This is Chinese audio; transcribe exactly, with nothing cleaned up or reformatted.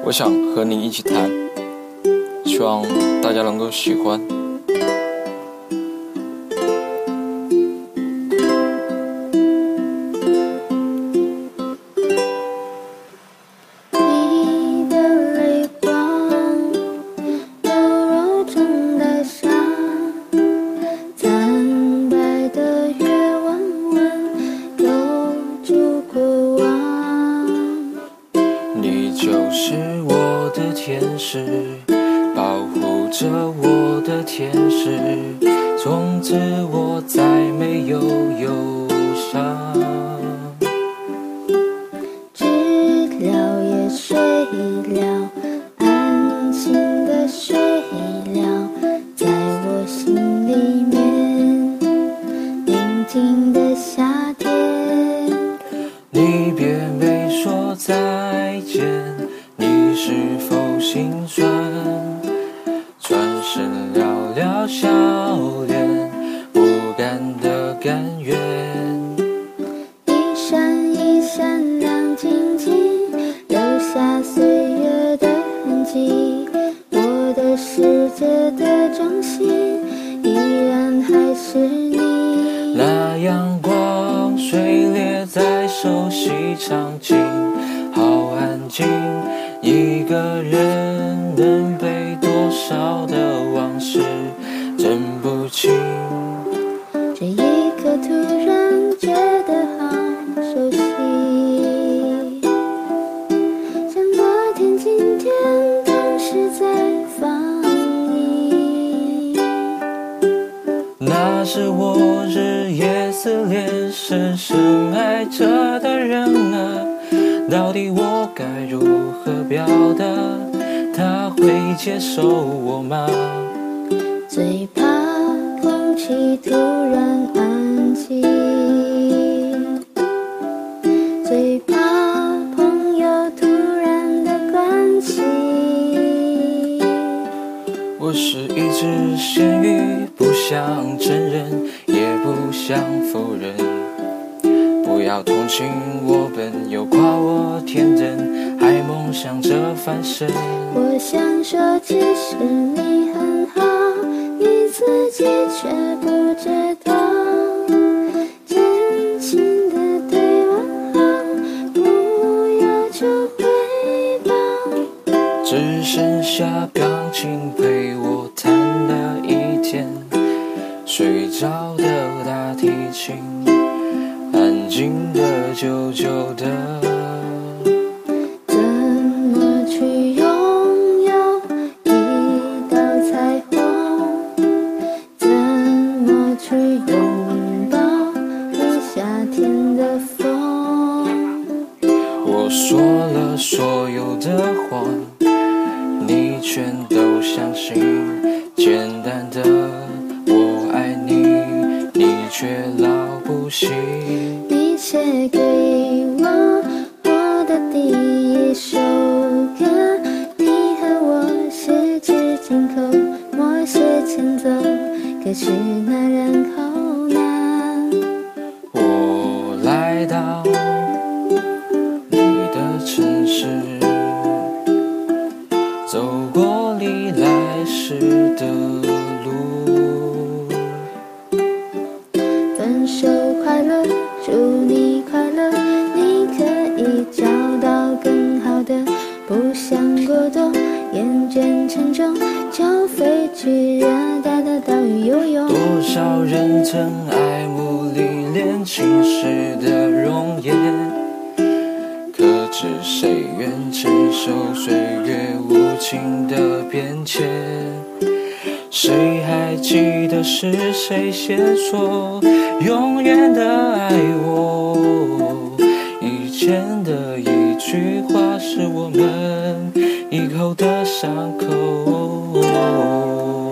我想和你一起谈，希望大家能够喜欢。 你的泪光柔柔中带伤，惨白的月弯弯留住过往。 你就是我的天使，保护着我的天使，从此我再没有忧伤。 知了也睡了，安心的睡了，在我心里面宁静的夏天。 你别没说再见，你是否心酸？转身寥寥笑脸，不甘的甘愿。 一闪一闪亮晶晶，留下岁月的痕迹。我的世界的中心，依然还是你。 那阳光碎裂在熟悉场景，好安静，一个人能被多少的往事真不清。 这一刻突然觉得好熟悉，像昨天今天同时在放映。 那是我日夜思念深深爱着的人啊，到底我该如何表达，他会接受我吗？ 最怕空气突然安静，最怕朋友突然的关心。 我是一只咸鱼，不想承认，也不想否认。不要同情我笨，又夸我天真，还梦想着翻身。 我想说，其实你很好，你自己却不知道。真情的对我好，不要求回报。 只剩下钢琴陪我弹了一天，睡着的大提琴，安静的久久的。 怎么去拥有一道彩虹？怎么去拥抱你夏天的风？ 我说了所有的谎，你全都相信。简单的我爱你，你却老不信。 你写给我我的第一首歌，你和我十指紧扣，默写前奏，可是那然后呢？ 我来到你的城市，走过你来时的路。 分手快乐，祝你快乐，你可以找到更好的，不想过多，厌倦沉重，就飞去热带的岛屿游泳。 多少人曾爱慕历练青史的容颜，可知谁愿承受岁月无情的变迁？谁还记得是谁先说永远的爱我？以前的一句话是我们以后的伤口。